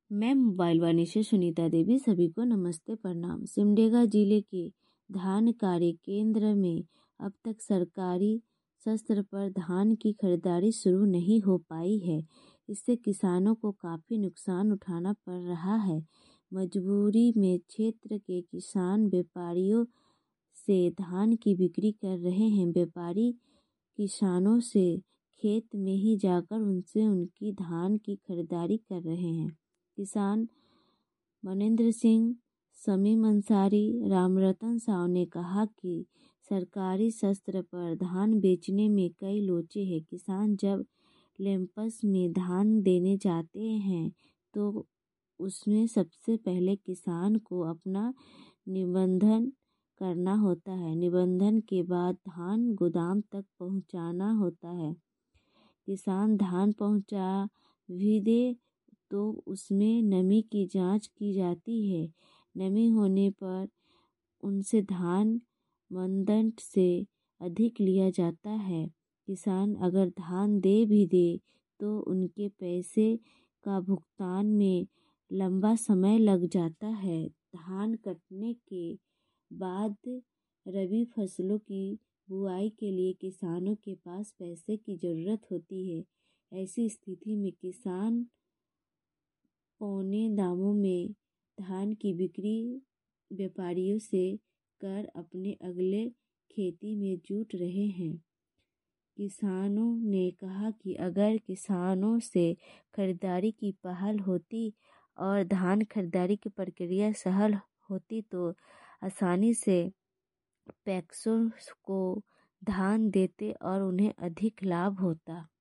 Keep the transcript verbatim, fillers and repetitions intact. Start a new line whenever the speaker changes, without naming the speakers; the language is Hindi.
मैं मोबाइल वाणी से सुनीता देवी। सभी को नमस्ते प्रणाम। सिमडेगा जिले के धान कार्य केंद्र में अब तक सरकारी शस्त्र पर धान की खरीदारी शुरू नहीं हो पाई है। इससे किसानों को काफ़ी नुकसान उठाना पड़ रहा है। मजबूरी में क्षेत्र के किसान व्यापारियों से धान की बिक्री कर रहे हैं। व्यापारी किसानों से खेत में ही जाकर उनसे उनकी धान की खरीदारी कर रहे हैं। किसान मनेंद्र सिंह, शमीम अंसारी, रामरतन साव ने कहा कि सरकारी शस्त्र पर धान बेचने में कई लोचे हैं। किसान जब लैंपस में धान देने जाते हैं तो उसमें सबसे पहले किसान को अपना निबंधन करना होता है। निबंधन के बाद धान गोदाम तक पहुंचाना होता है। किसान धान पहुंचा भी दे तो उसमें नमी की जांच की जाती है। नमी होने पर उनसे धान मानदंड से अधिक लिया जाता है। किसान अगर धान दे भी दे तो उनके पैसे का भुगतान में लंबा समय लग जाता है। धान कटने के बाद रबी फसलों की बुआई के लिए किसानों के पास पैसे की ज़रूरत होती है। ऐसी स्थिति में किसान पौने दामों में धान की बिक्री व्यापारियों से कर अपने अगले खेती में जुट रहे हैं। किसानों ने कहा कि अगर किसानों से खरीदारी की पहल होती और धान खरीदारी की प्रक्रिया सहल होती तो आसानी से पैक्सों को धान देते और उन्हें अधिक लाभ होता।